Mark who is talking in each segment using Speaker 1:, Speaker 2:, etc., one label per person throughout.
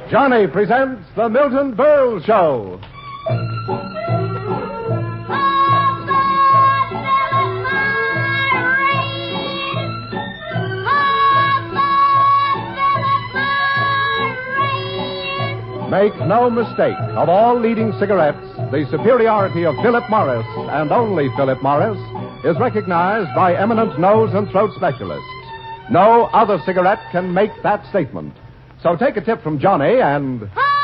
Speaker 1: Johnny presents The Milton Berle Show. Make no mistake, of all leading cigarettes, the superiority of Philip Morris, and only Philip Morris, is recognized by eminent nose and throat specialists. No other cigarette can make that statement. So take a tip from Johnny and...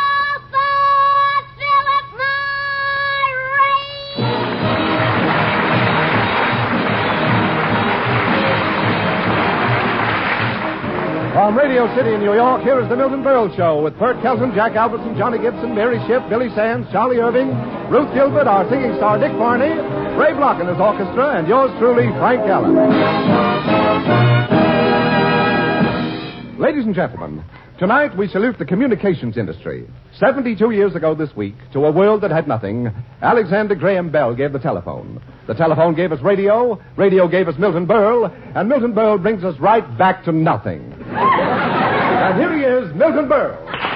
Speaker 1: From Radio City in New York, here is the Milton Berle Show with Bert Kelton, Jack Albertson, Johnny Gibson, Mary Shipp, Billy Sands, Charlie Irving, Ruth Gilbert, our singing star Dick Barney, Ray Block and his orchestra, and yours truly, Frank Gallen. Ladies and gentlemen, tonight we salute the communications industry. 72 years ago this week, to a world that had nothing, Alexander Graham Bell gave the telephone. The telephone gave us radio, radio gave us Milton Berle, and Milton Berle brings us right back to nothing. And here he is, Milton Berle.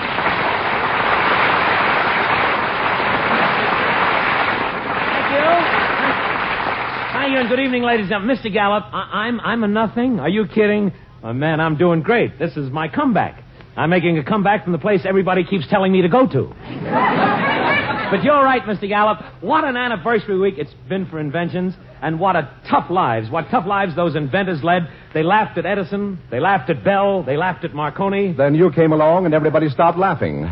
Speaker 2: Thank you, and good evening, ladies and gentlemen. Mr. Gallup, I'm a nothing? Are you kidding? Oh, man, I'm doing great. This is my comeback. I'm making a comeback from the place everybody keeps telling me to go to. But you're right, Mr. Gallup. What an anniversary week it's been for inventions, and what tough lives those inventors led. They laughed at Edison, they laughed at Bell, they laughed at Marconi.
Speaker 1: Then you came along and everybody stopped laughing.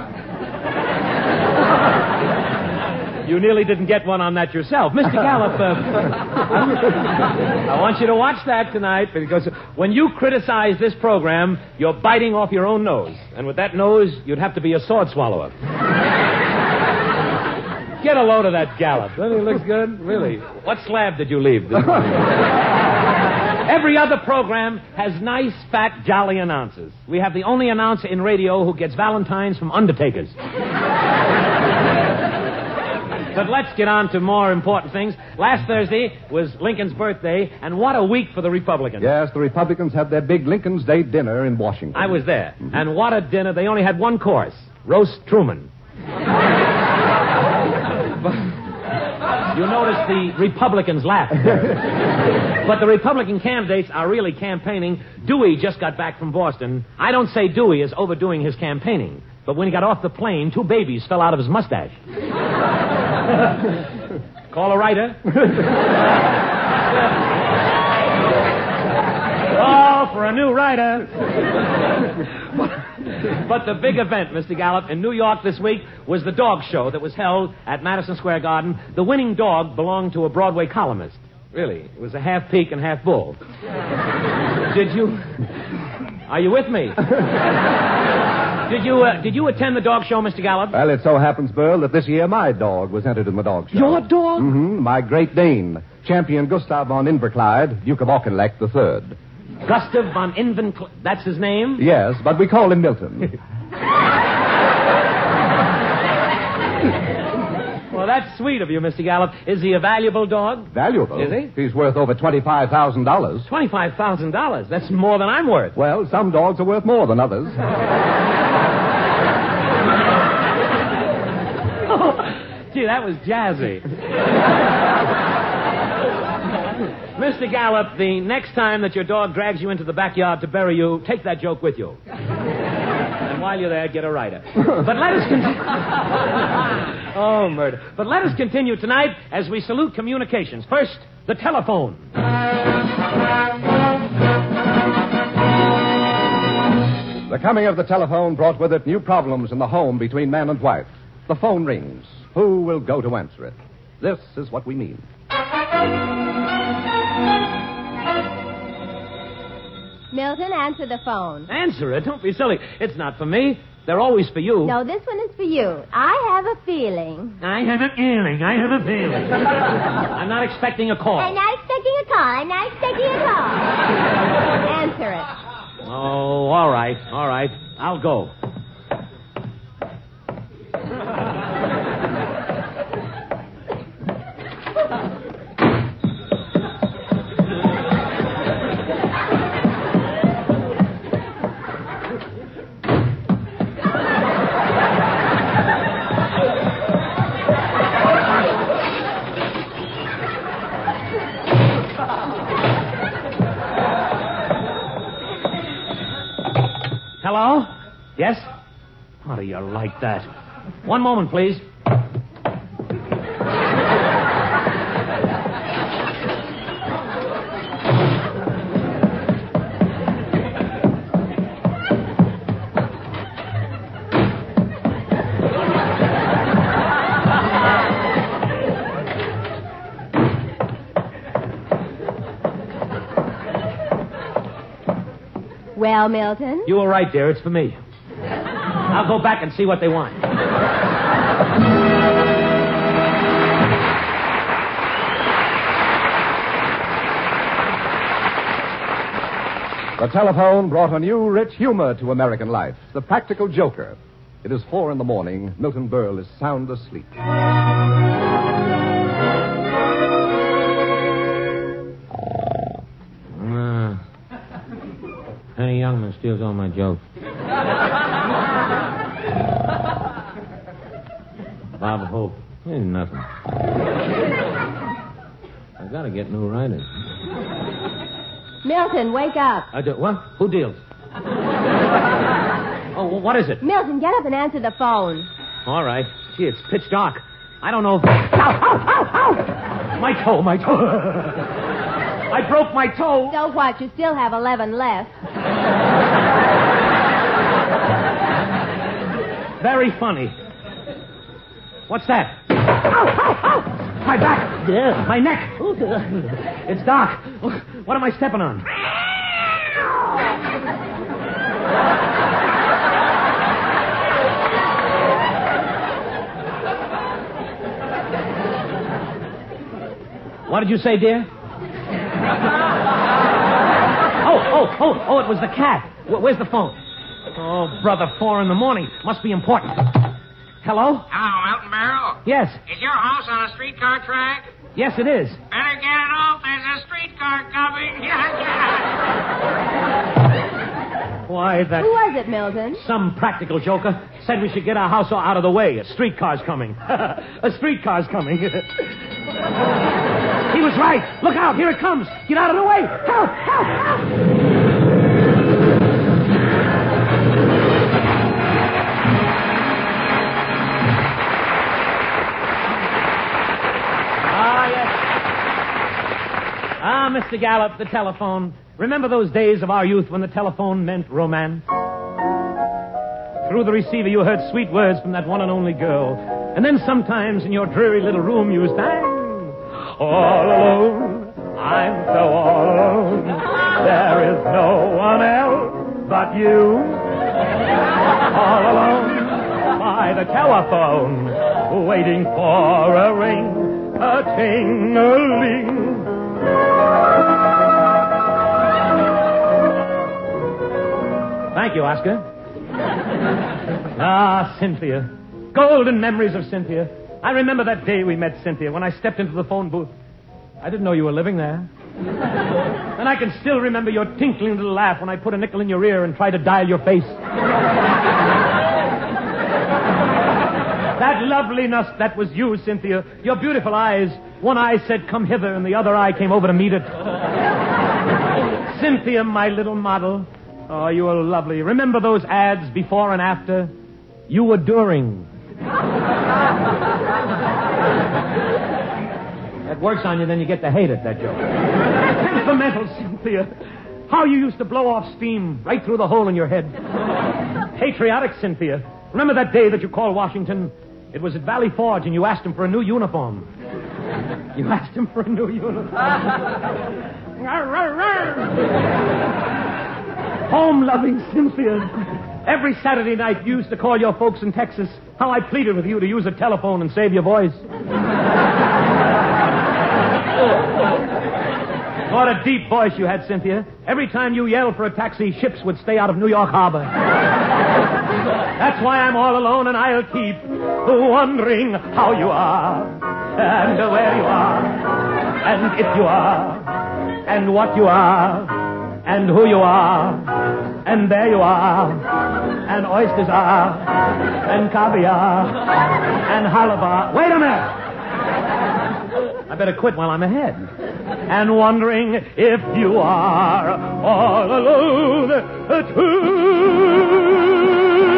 Speaker 2: You nearly didn't get one on that yourself. Mr. Gallup, I want you to watch that tonight, because when you criticize this program, you're biting off your own nose. And with that nose, you'd have to be a sword swallower. Get a load of that Gallup. Doesn't he look good? Really? What slab did you leave? Every other program has nice, fat, jolly announcers. We have the only announcer in radio who gets Valentines from undertakers. But let's get on to more important things. Last Thursday was Lincoln's birthday, and what a week for the Republicans.
Speaker 1: Yes, the Republicans had their big Lincoln's Day dinner in Washington.
Speaker 2: I was there. Mm-hmm. And what a dinner. They only had one course, roast Truman. You notice the Republicans laughed. But the Republican candidates are really campaigning. Dewey just got back from Boston. I don't say Dewey is overdoing his campaigning, but when he got off the plane, 2 babies fell out of his mustache. Call a writer. Call for a new writer. But the big event, Mr. Gallup, in New York this week was the dog show that was held at Madison Square Garden. The winning dog belonged to a Broadway columnist. Really, it was a half peak and half bull. Are you with me? Did you attend the dog show, Mr. Gallup?
Speaker 1: Well, it so happens, Burl, that this year my dog was entered in the dog show.
Speaker 2: Your dog?
Speaker 1: Mm-hmm. My Great Dane, champion Gustav von Inverclyde, Duke of Auchinleck III.
Speaker 2: Gustav von Inverclyde, that's his name?
Speaker 1: Yes, but we call him Milton.
Speaker 2: Well, that's sweet of you, Mr. Gallup. Is he a valuable dog?
Speaker 1: Valuable?
Speaker 2: Is he?
Speaker 1: He's worth over $25,000.
Speaker 2: $25,000? That's more than I'm worth.
Speaker 1: Well, some dogs are worth more than others.
Speaker 2: Gee, that was jazzy. Mr. Gallup, the next time that your dog drags you into the backyard to bury you, take that joke with you. And while you're there, get a writer. But let us continue. Oh, murder. But let us continue tonight as we salute communications. First, the telephone.
Speaker 1: The coming of the telephone brought with it new problems in the home between man and wife. The phone rings. Who will go to answer it? This is what we mean.
Speaker 3: Milton, answer the phone.
Speaker 2: Answer it? Don't be silly. It's not for me. They're always for you.
Speaker 3: No, this one is for you. I have a feeling.
Speaker 2: I have a feeling. I'm not expecting a call.
Speaker 3: I'm not expecting a call. Answer it.
Speaker 2: Oh, all right. I'll go. Yes? How do you like that? One moment, please.
Speaker 3: Well, Milton?
Speaker 2: You were right, dear. It's for me. I'll go back and see what they want.
Speaker 1: The telephone brought a new, rich humor to American life. The practical joker. It is 4 a.m. Milton Berle is sound asleep.
Speaker 2: Penny Youngman steals all my jokes. Bob Hope. Ain't nothing. I gotta get new writers.
Speaker 3: Milton, wake up.
Speaker 2: What? Who deals? Oh, what is it?
Speaker 3: Milton, get up and answer the phone.
Speaker 2: All right. Gee, it's pitch dark. I don't know if... Ow, ow, ow, ow! My toe. I broke my toe.
Speaker 3: So what? You still have 11 left.
Speaker 2: Very funny. What's that? Ow, ow, ow! My back. Yeah. My neck. It's dark. What am I stepping on? What did you say, dear? Oh, it was the cat. Where's the phone? Oh, brother, 4 a.m. Must be important. Hello?
Speaker 4: Hello, Milton Berle.
Speaker 2: Yes.
Speaker 4: Is your house on a streetcar track?
Speaker 2: Yes, it is.
Speaker 4: Better get it off. There's a streetcar coming.
Speaker 2: Why, that...
Speaker 3: Who was it, Milton?
Speaker 2: Some practical joker said we should get our house out of the way. A streetcar's coming. A streetcar's coming. He was right. Look out. Here it comes. Get out of the way. Help, help, help. Mr. Gallup, the telephone. Remember those days of our youth when the telephone meant romance? Through the receiver you heard sweet words from that one and only girl. And then sometimes in your dreary little room you sang, all alone, I'm so all alone. There is no one else but you. All alone by the telephone, waiting for a ring, a ting-a-ling. Thank you, Oscar. Ah, Cynthia. Golden memories of Cynthia. I remember that day we met, Cynthia, when I stepped into the phone booth. I didn't know you were living there. And I can still remember your tinkling little laugh when I put a nickel in your ear and tried to dial your face. That loveliness, that was you, Cynthia. Your beautiful eyes. One eye said, come hither, and the other eye came over to meet it. Cynthia, my little model. Oh, you were lovely. Remember those ads before and after? You were during. That works on you, then you get to hate it, that joke. Temperamental, Cynthia. How you used to blow off steam right through the hole in your head. Patriotic, Cynthia. Remember that day that you called Washington? It was at Valley Forge, and you asked him for a new uniform. You asked him for a new uniform. Home-loving Cynthia. Every Saturday night you used to call your folks in Texas. How I pleaded with you to use a telephone and save your voice. What a deep voice you had, Cynthia. Every time you yelled for a taxi, ships would stay out of New York Harbor. That's why I'm all alone, and I'll keep wondering how you are, and where you are, and if you are, and what you are, and who you are, and there you are, and oysters are, and caviar, and halibut. Wait a minute! I better quit while I'm ahead. And wondering if you are all alone too.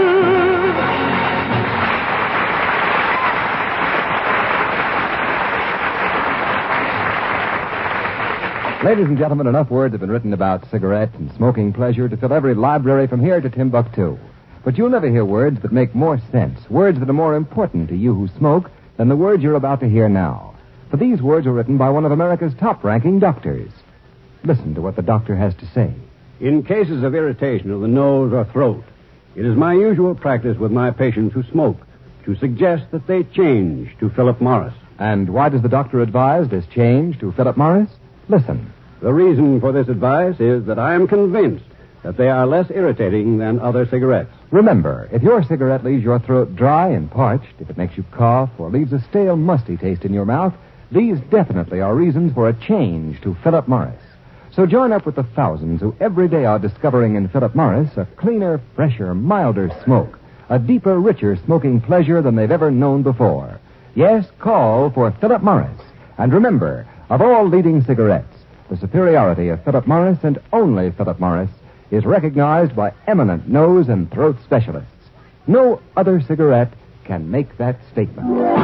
Speaker 1: Ladies and gentlemen, enough words have been written about cigarette and smoking pleasure to fill every library from here to Timbuktu. But you'll never hear words that make more sense, words that are more important to you who smoke than the words you're about to hear now. For these words were written by one of America's top-ranking doctors. Listen to what the doctor has to say.
Speaker 5: In cases of irritation of the nose or throat, it is my usual practice with my patients who smoke to suggest that they change to Philip Morris.
Speaker 1: And why does the doctor advise this change to Philip Morris? Listen.
Speaker 5: The reason for this advice is that I am convinced that they are less irritating than other cigarettes.
Speaker 1: Remember, if your cigarette leaves your throat dry and parched, if it makes you cough or leaves a stale, musty taste in your mouth, these definitely are reasons for a change to Philip Morris. So join up with the thousands who every day are discovering in Philip Morris a cleaner, fresher, milder smoke, a deeper, richer smoking pleasure than they've ever known before. Yes, call for Philip Morris. And remember, of all leading cigarettes, the superiority of Philip Morris and only Philip Morris is recognized by eminent nose and throat specialists. No other cigarette can make that statement.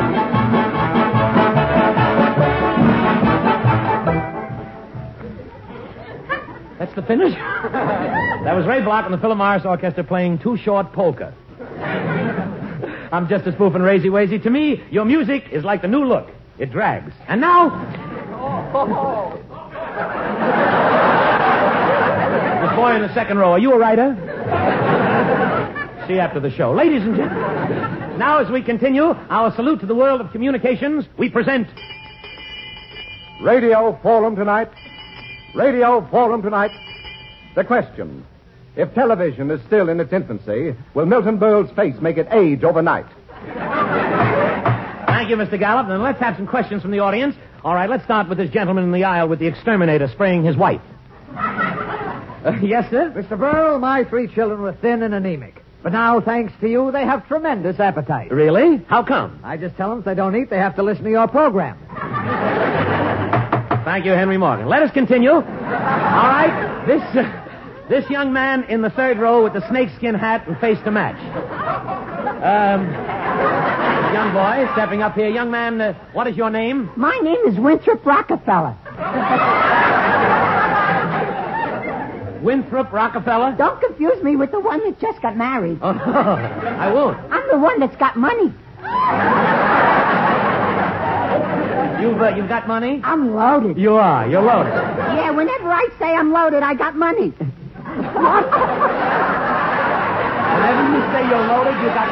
Speaker 2: That's the finish? That was Ray Block and the Philip Morris Orchestra playing Too Short Polka. I'm just a spoofing Razy Wazy. To me, your music is like the new look. It drags. And now... This boy in the second row, are you a writer? See you after the show. Ladies and gentlemen, now as we continue our salute to the world of communications, we present...
Speaker 1: Radio Forum tonight. Radio Forum tonight. The question: if television is still in its infancy, will Milton Berle's face make it age overnight?
Speaker 2: Thank you, Mr. Gallup. Then let's have some questions from the audience. All right, let's start with this gentleman in the aisle with the exterminator spraying his wife. Yes, sir?
Speaker 6: Mr. Burl, my 3 children were thin and anemic. But now, thanks to you, they have tremendous appetite.
Speaker 2: Really? How come?
Speaker 6: I just tell them if they don't eat, they have to listen to your program.
Speaker 2: Thank you, Henry Morgan. Let us continue. All right, this young man in the third row with the snakeskin hat and face to match. Young boy stepping up here. Young man, what is your name?
Speaker 7: My name is Winthrop Rockefeller.
Speaker 2: Winthrop Rockefeller?
Speaker 7: Don't confuse me with the one that just got married.
Speaker 2: Oh, I won't.
Speaker 7: I'm the one that's got money.
Speaker 2: You've got money?
Speaker 7: I'm loaded.
Speaker 2: You are. You're loaded.
Speaker 7: Yeah, whenever I say I'm loaded, I got money.
Speaker 2: Whenever you say you're loaded, you got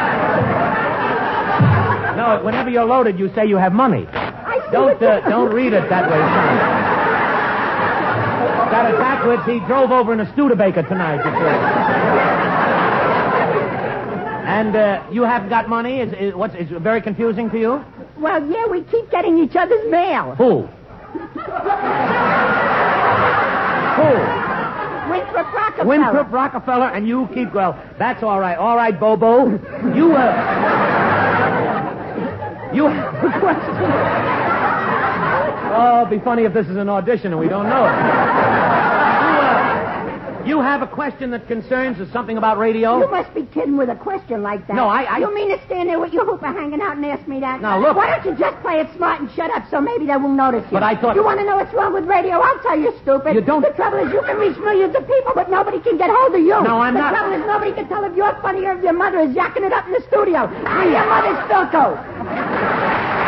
Speaker 2: money? No, whenever you're loaded, you say you have money. Don't read it that way, son. Got it backwards. He drove over in a Studebaker tonight, you see. And you haven't got money? It's very confusing to you?
Speaker 7: Well, yeah, we keep getting each other's mail.
Speaker 2: Who?
Speaker 7: Winthrop Rockefeller.
Speaker 2: Winthrop Rockefeller, and you keep... Well, that's all right. All right, Bobo. You have a question. Oh, it'd be funny if this is an audition and we don't know it. You have a question that concerns something about radio?
Speaker 7: You must be kidding with a question like that.
Speaker 2: No, I...
Speaker 7: You mean to stand there with your hooper hanging out and ask me that?
Speaker 2: Now, look...
Speaker 7: Why don't you just play it smart and shut up so maybe they won't notice you?
Speaker 2: But I thought...
Speaker 7: You want to know what's wrong with radio? I'll tell you, stupid.
Speaker 2: You don't...
Speaker 7: The trouble is you can reach millions of people, but nobody can get hold of you.
Speaker 2: No, I'm not...
Speaker 7: The trouble is nobody can tell if you're funny or if your mother is yakking it up in the studio. I'm your mother's Philco.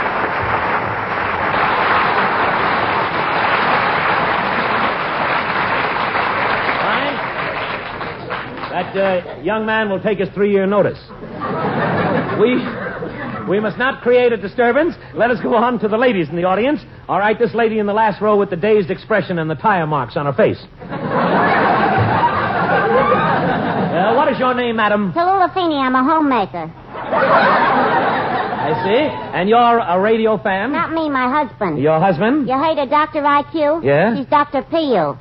Speaker 2: That young man will take his 3-year notice. We must not create a disturbance. Let us go on to the ladies in the audience. All right, this lady in the last row with the dazed expression and the tire marks on her face. What is your name, madam?
Speaker 8: Tallulah Feeney. I'm a homemaker.
Speaker 2: I see. And you're a radio fan?
Speaker 8: Not me, my husband.
Speaker 2: Your husband?
Speaker 8: You heard of Dr. IQ?
Speaker 2: Yeah?
Speaker 8: He's Dr. P.U.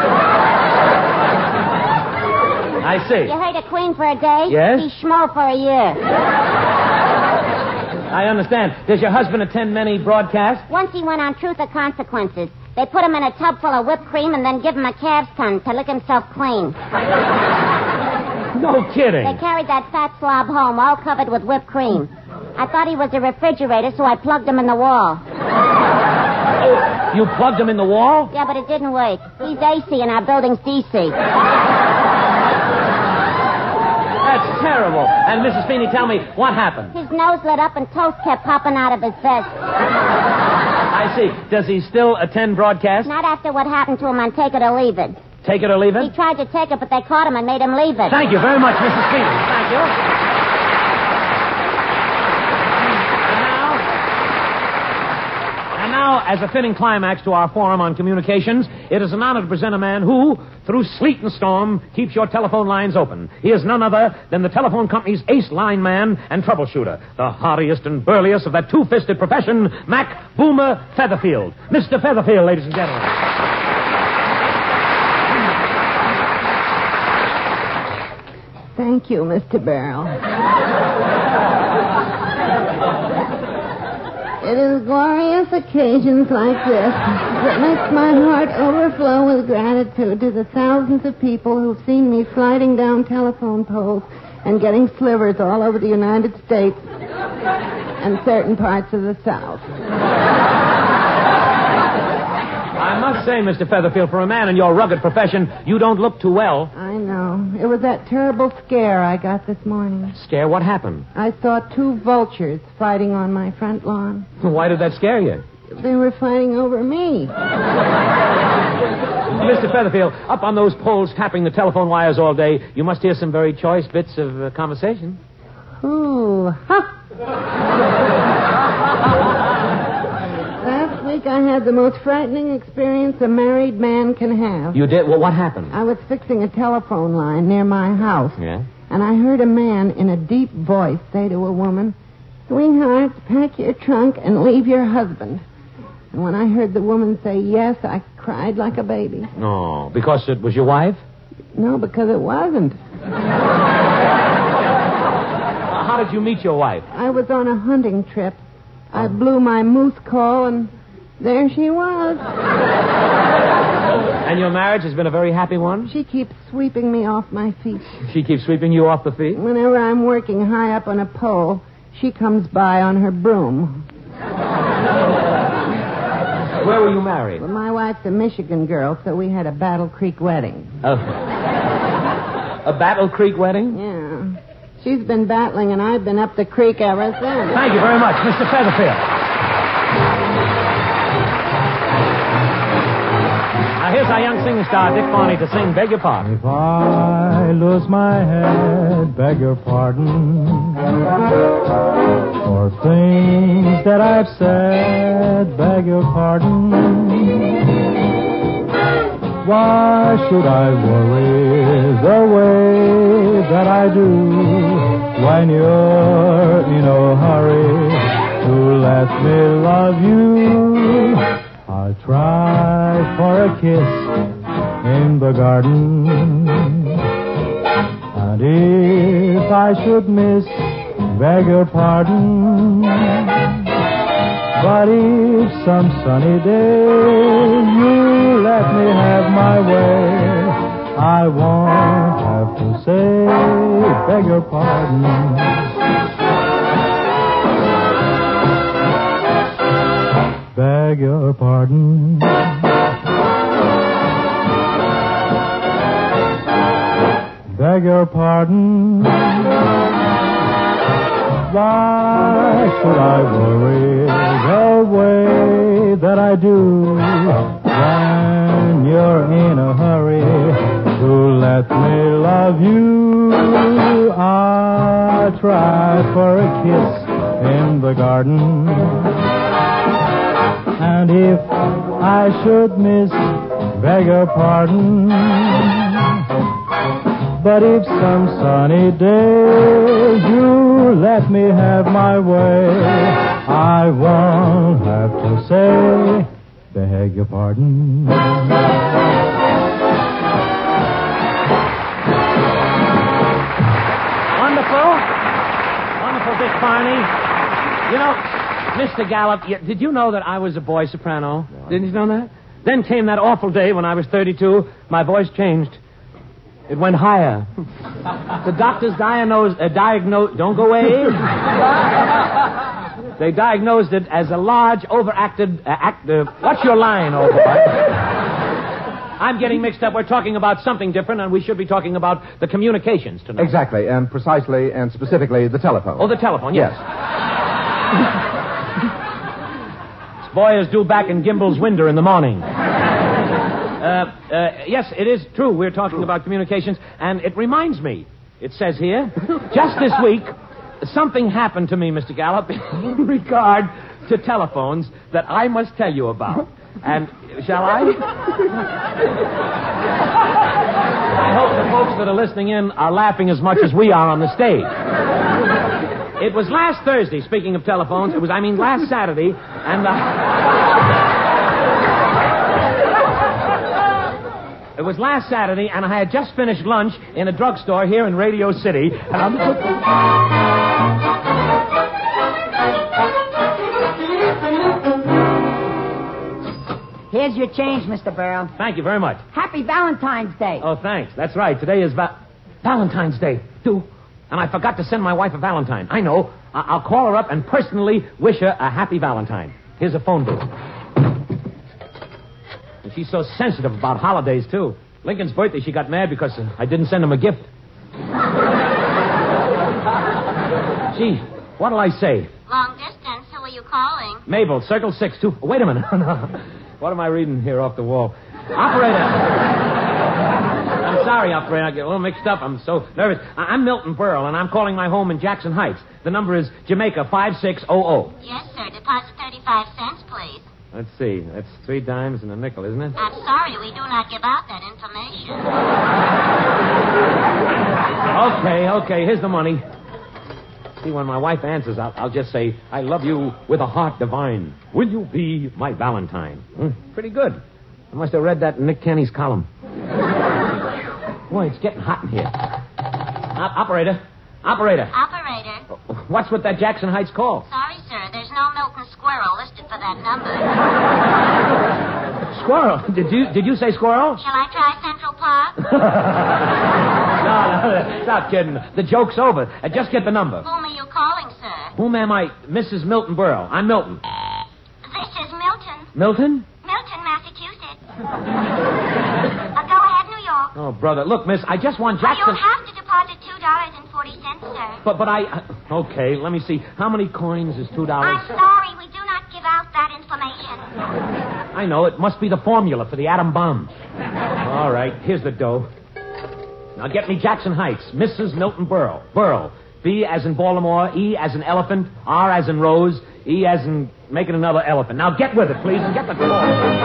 Speaker 2: I see.
Speaker 8: You heard of Queen for a day?
Speaker 2: Yes?
Speaker 8: He's Schmo for a year.
Speaker 2: I understand. Does your husband attend many broadcasts?
Speaker 8: Once he went on Truth or Consequences. They put him in a tub full of whipped cream and then give him a calf's tongue to lick himself clean.
Speaker 2: No kidding.
Speaker 8: They carried that fat slob home all covered with whipped cream. I thought he was a refrigerator, so I plugged him in the wall.
Speaker 2: You plugged him in the wall?
Speaker 8: Yeah, but it didn't work. He's AC and our building's DC.
Speaker 2: That's terrible. And Mrs. Feeney, tell me, what happened?
Speaker 8: His nose lit up and toast kept popping out of his vest.
Speaker 2: I see. Does he still attend broadcast?
Speaker 8: Not after what happened to him on Take It or Leave It.
Speaker 2: Take it or leave
Speaker 8: He
Speaker 2: it?
Speaker 8: tried to take it, but they caught him and made him leave it.
Speaker 2: Thank you very much, Mrs. Feeney. Thank you. And now, as a fitting climax to our forum on communications, it is an honor to present a man who, through sleet and storm, keeps your telephone lines open. He is none other than the telephone company's ace line man and troubleshooter, the hardiest and burliest of that two-fisted profession, Mac Boomer Featherfield. Mr. Featherfield, ladies and gentlemen.
Speaker 7: Thank you, Mr. Barrel. It is glorious occasions like this that makes my heart overflow with gratitude to the thousands of people who've seen me sliding down telephone poles and getting slivers all over the United States and certain parts of the South.
Speaker 2: I must say, Mr. Featherfield, for a man in your rugged profession, you don't look too well.
Speaker 7: I know. It was that terrible scare I got this morning.
Speaker 2: Scare? What happened?
Speaker 7: I saw 2 vultures fighting on my front lawn.
Speaker 2: Why did that scare you?
Speaker 7: They were fighting over me.
Speaker 2: Mr. Featherfield, up on those poles tapping the telephone wires all day, you must hear some very choice bits of conversation.
Speaker 7: Ooh, ha! Last week I had the most frightening experience a married man can have.
Speaker 2: You did? Well, what happened?
Speaker 7: I was fixing a telephone line near my house.
Speaker 2: Yeah?
Speaker 7: And I heard a man in a deep voice say to a woman, "Sweetheart, pack your trunk and leave your husband." And when I heard the woman say yes, I cried like a baby.
Speaker 2: No, because it was your wife?
Speaker 7: No, because it wasn't.
Speaker 2: How did you meet your wife?
Speaker 7: I was on a hunting trip. I blew my moose call, and there she was.
Speaker 2: And your marriage has been a very happy one?
Speaker 7: She keeps sweeping me off my feet.
Speaker 2: She keeps sweeping you off the feet?
Speaker 7: Whenever I'm working high up on a pole, she comes by on her broom.
Speaker 2: Where were you married?
Speaker 7: Well, my wife's a Michigan girl, so we had a Battle Creek wedding.
Speaker 2: A Battle Creek wedding?
Speaker 7: Yeah. She's been battling, and I've been up the creek ever since.
Speaker 2: Thank you very much, Mr. Featherfield. Now, here's our young singer star, Dick Farney, to sing Beg Your Pardon.
Speaker 9: If I lose my head, beg your pardon for things that I've said, beg your pardon. Why should I worry the way that I do when you're in a hurry to let me love you? I'll try for a kiss in the garden, and if I should miss, beg your pardon. But if some sunny day you let me have my way, I won't have to say, beg your pardon. Beg your pardon. Beg your pardon. Why should I worry the way that I do when you're in a hurry to let me love you? I tried for a kiss in the garden, and if I should miss, beg your pardon. But if some sunny day you let me have my way, I won't have to say, beg your pardon.
Speaker 2: Wonderful. Wonderful, Dick Farney. You know, Mr. Gallup, did you know that I was a boy soprano? No. Didn't you know that? Then came that awful day when I was 32. My voice changed. It went higher. The doctors diagnosed... Don't go away. They diagnosed it as a large, overacted... what's your line, old boy? I'm getting mixed up. We're talking about something different, and we should be talking about the communications tonight.
Speaker 1: Exactly, and precisely and specifically the telephone.
Speaker 2: Oh, the telephone, yes. This boy is due back in Gimbel's window in the morning. Yes, it is true. We're talking about communications, and it reminds me, it says here, just this week, something happened to me, Mr. Gallup, in regard to telephones that I must tell you about. And shall I? I hope the folks that are listening in are laughing as much as we are on the stage. It was last Thursday, speaking of telephones, last Saturday, and it was last Saturday, and I had just finished lunch in a drugstore here in Radio City, and I'm...
Speaker 10: Here's your change, Mr. Burrow.
Speaker 2: Thank you very much.
Speaker 10: Happy Valentine's Day.
Speaker 2: Oh, thanks. That's right. Today is Valentine's Day, too. And I forgot to send my wife a Valentine. I know. I'll call her up and personally wish her a happy Valentine. Here's a phone book. And she's so sensitive about holidays, too. Lincoln's birthday, she got mad because I didn't send him a gift. Gee, what'll I say?
Speaker 8: Long distance. Who are you calling?
Speaker 2: Mabel, Circle 6, 2... Wait a minute. What am I reading here off the wall? Operator. I'm sorry, operator. I get a little mixed up. I'm so nervous. I'm Milton Berle, and I'm calling my home in Jackson Heights. The number is Jamaica 5600.
Speaker 8: Yes, sir. Deposit 35 cents, please.
Speaker 2: Let's see. That's 3 dimes and a nickel, isn't it?
Speaker 8: I'm sorry. We do not give out that information.
Speaker 2: Okay. Here's the money. See, when my wife answers, I'll just say, I love you with a heart divine. Will you be my Valentine? Pretty good. I must have read that in Nick Kenny's column. Boy, it's getting hot in here. Operator.
Speaker 8: Operator.
Speaker 2: What's with that Jackson Heights call?
Speaker 8: Sorry, sir. There's no Milton Squirrel listed for that number.
Speaker 2: Squirrel? Did you say squirrel?
Speaker 8: Shall I try Central Park?
Speaker 2: No, stop kidding. The joke's over. Just get the number.
Speaker 8: Whom are you calling, sir?
Speaker 2: Whom am I? Mrs. Milton Berle. I'm Milton.
Speaker 8: This is Milton.
Speaker 2: Milton?
Speaker 8: Milton, Massachusetts. Go ahead, New York.
Speaker 2: Oh, brother. Look, miss, I just want Jackson...
Speaker 8: You'll have to deposit $2.40, sir.
Speaker 2: But I... Okay, let me see. How many coins is $2?
Speaker 8: I'm sorry. We do not give out that information.
Speaker 2: I know. It must be the formula for the atom bomb. All right. Here's the dough. Now get me Jackson Heights. Mrs. Milton Berle. Berle. B as in Baltimore. E as in elephant. R as in Rose. E as in making another elephant. Now get with it, please, and get the call.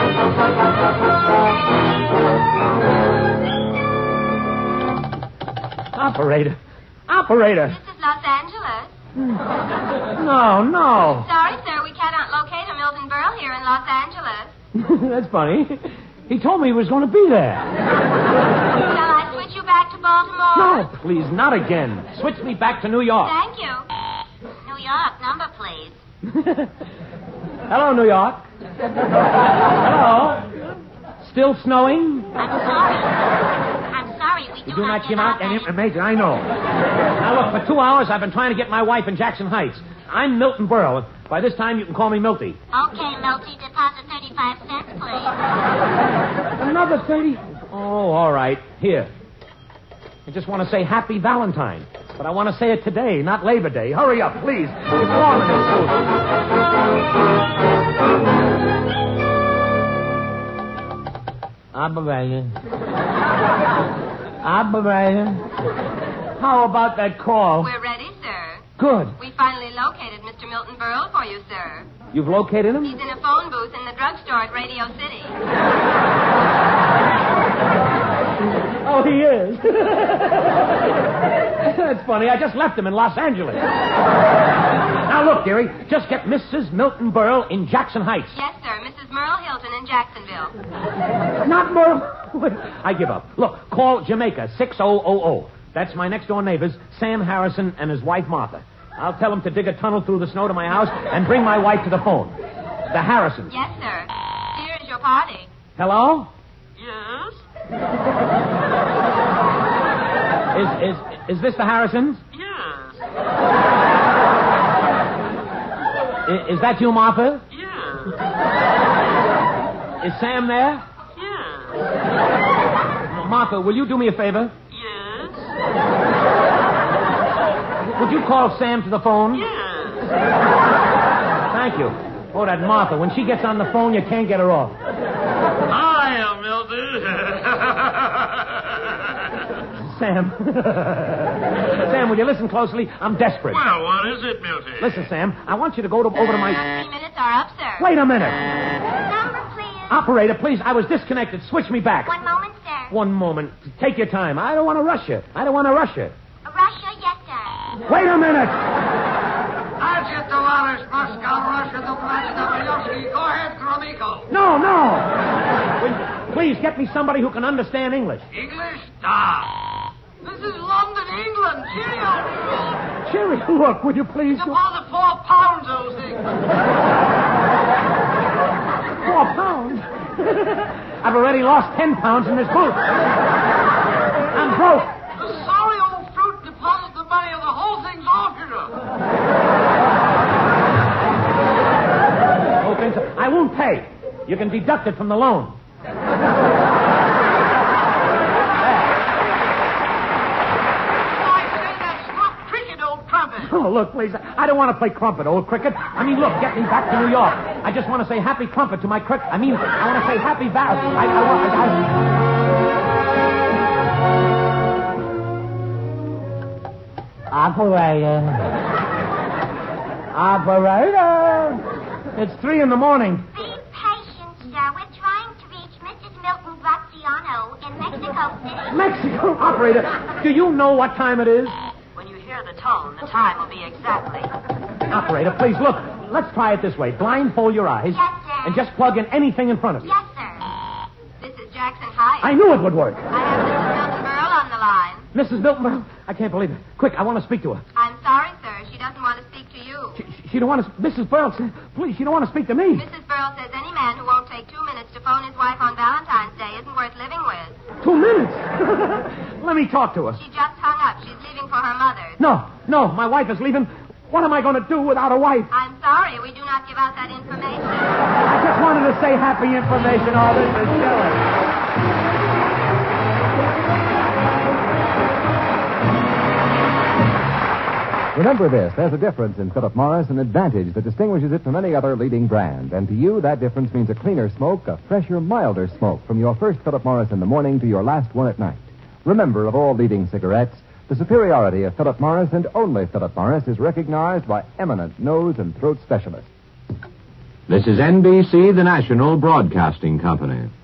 Speaker 2: Operator.
Speaker 3: This is Los Angeles.
Speaker 2: No.
Speaker 3: Sorry, sir. We cannot locate a Milton Berle here in Los Angeles.
Speaker 2: That's funny. He told me he was going to be there.
Speaker 3: Shall I switch you back to Baltimore?
Speaker 2: No, please, not again. Switch me back to New York.
Speaker 3: Thank you.
Speaker 8: New York, number, please.
Speaker 2: Hello, New York. Hello. Still snowing?
Speaker 8: I'm sorry. We
Speaker 2: do not give out any information. I know. Now, look, for 2 hours I've been trying to get my wife in Jackson Heights. I'm Milton Berle. By this time, you can call me Milty.
Speaker 8: Okay, Milty. Deposit 35 cents, please.
Speaker 2: Another 30? Oh, all right. Here. I just want to say Happy Valentine. But I want to say it today, not Labor Day. Hurry up, please. It's warm in this booth. Operator. How about that call?
Speaker 3: We're ready, sir.
Speaker 2: Good.
Speaker 3: We finally located Mr. Milton Berle for you, sir.
Speaker 2: You've located him?
Speaker 3: He's in a phone booth in the drugstore at Radio City.
Speaker 2: Oh, he is. That's funny. I just left him in Los Angeles. Now, look, dearie. Just get Mrs. Milton Berle in Jackson Heights.
Speaker 3: Yes, sir. Mrs. Merle Hilton in Jacksonville.
Speaker 2: Not Merle. I give up. Look, call Jamaica 6000. That's my next-door neighbors, Sam Harrison and his wife, Martha. I'll tell them to dig a tunnel through the snow to my house and bring my wife to the phone. The Harrisons.
Speaker 3: Yes, sir. Here is your party.
Speaker 2: Hello?
Speaker 4: Yes?
Speaker 2: Is this the Harrisons?
Speaker 4: Yes.
Speaker 2: Is that you, Martha?
Speaker 4: Yeah.
Speaker 2: Is Sam there?
Speaker 4: Yeah.
Speaker 2: Martha, will you do me a favor?
Speaker 4: Yes.
Speaker 2: Would you call Sam to the phone?
Speaker 4: Yes.
Speaker 2: Thank you. Oh, that Martha. When she gets on the phone, you can't get her off.
Speaker 4: Hi, Mildred.
Speaker 2: Sam. Sam, will you listen closely? I'm desperate.
Speaker 4: Well, what is it, Mildred?
Speaker 2: Listen, Sam, I want you to go over to my...
Speaker 3: 3 minutes are up, sir.
Speaker 2: Wait a minute.
Speaker 3: Number, please.
Speaker 2: Operator, please, I was disconnected. Switch me back.
Speaker 3: 1 moment, sir.
Speaker 2: One moment. Take your time. I don't want to rush you.
Speaker 3: Russia, yes, sir.
Speaker 2: Wait a minute.
Speaker 4: Go ahead, Gromiko.
Speaker 2: No. Please, get me somebody who can understand English.
Speaker 4: English? Ah. This is London, England. Cheerio.
Speaker 2: Cheerio, look, would you please...
Speaker 4: Deposit 4 pounds, those things.
Speaker 2: 4 pounds? I've already lost 10 pounds in this booth. I'm broke.
Speaker 4: Sorry, old fruit. Deposit the money or the whole thing's altered.
Speaker 2: I won't pay. You can deduct it from the loan. Oh, look, please. I don't want to play crumpet, old cricket. I mean, look, get me back to New York. I just want to say happy crumpet to my cricket. I mean, I want to say happy val. Operator. It's 3 a.m.
Speaker 3: Be patient, sir. We're trying to reach Mrs. Milton Graziano in Mexico City.
Speaker 2: Mexico? Operator, do you know what time it is?
Speaker 10: When you hear the tone, the time will be exactly.
Speaker 2: Operator, please, look. Let's try it this way. Blindfold your eyes.
Speaker 3: Yes, sir.
Speaker 2: And just plug in anything in front of you.
Speaker 3: Yes, sir. This is Jackson Heights.
Speaker 2: I knew it would work.
Speaker 3: I have Mrs. Milton Burl on the line.
Speaker 2: Mrs. Milton, I can't believe it. Quick, I want to speak to her.
Speaker 3: I'm sorry, sir. She doesn't want to speak to you.
Speaker 2: She don't want to... Mrs. Burl, please, she don't want to speak to me.
Speaker 3: Mrs. Burl says any man who won't take 2 minutes to phone his wife on Valentine's Day isn't worth living with.
Speaker 2: 2 minutes? Let me talk to her.
Speaker 3: She just hung up. She's leaving for her mother's.
Speaker 2: No, my wife is leaving. What am I going to do without a wife?
Speaker 3: I'm sorry. We do not give out that information.
Speaker 2: I just wanted to say happy information. Oh, this is silly.
Speaker 1: Remember this, there's a difference in Philip Morris, an advantage that distinguishes it from any other leading brand. And to you, that difference means a cleaner smoke, a fresher, milder smoke from your first Philip Morris in the morning to your last one at night. Remember, of all leading cigarettes, the superiority of Philip Morris and only Philip Morris is recognized by eminent nose and throat specialists.
Speaker 11: This is NBC, the national broadcasting company.